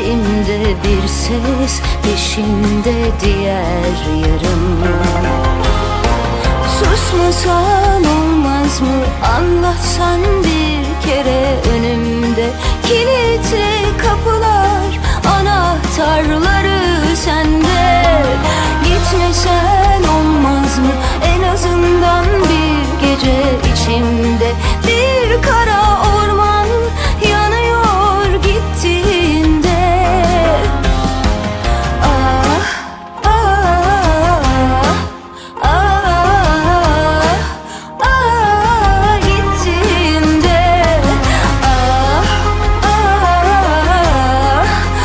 içimde bir ses, peşimde diğer yarım. Susmasan olmaz mı, anlatsan bir kere önümde. Kilitli kapılar, anahtarları sende. Gitmesen olmaz mı, en azından bir gece içimde. Bir kara orman yanıyor gittiğinde. Ah, ah, ah, ah, gittiğinde. Ah, ah,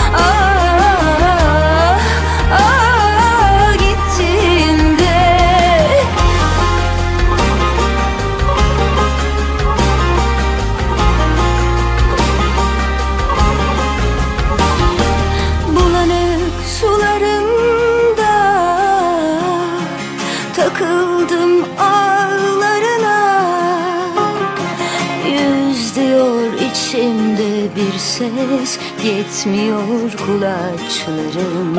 ah, ah, gittiğinde. Bulanık sularında takıldım ağlarına. Yüz diyor içimde bir ses, yetmiyor kulaçlarım.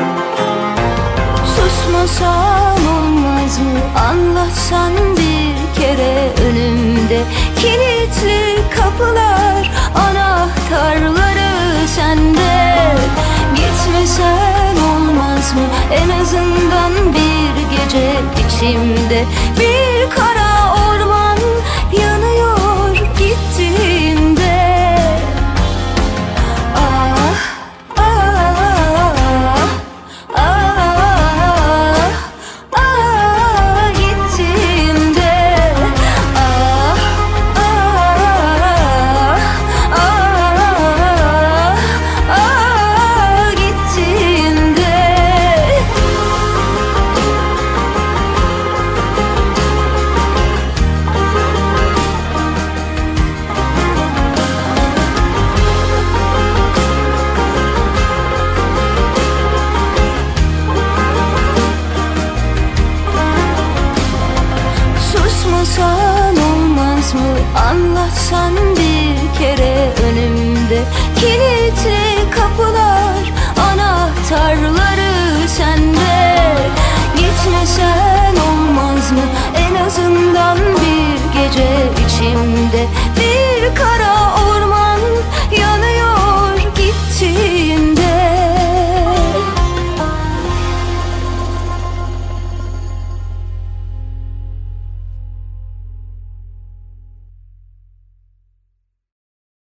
Susmasan olmaz mı, anlatsan bir kere önümde. Kilitli kapılar, anahtarları sende. Gitmesen olmaz mı, en azından bir gece içimde. Bir kara orman yanıyor gittiğinde. Ah, ah, ah, ah, gittiğinde. Ah, ah, ah, ah, gittiğinde. Susmasan olmaz mı, anlatsan bir kere önümde. Kilitli kapılar, anahtarları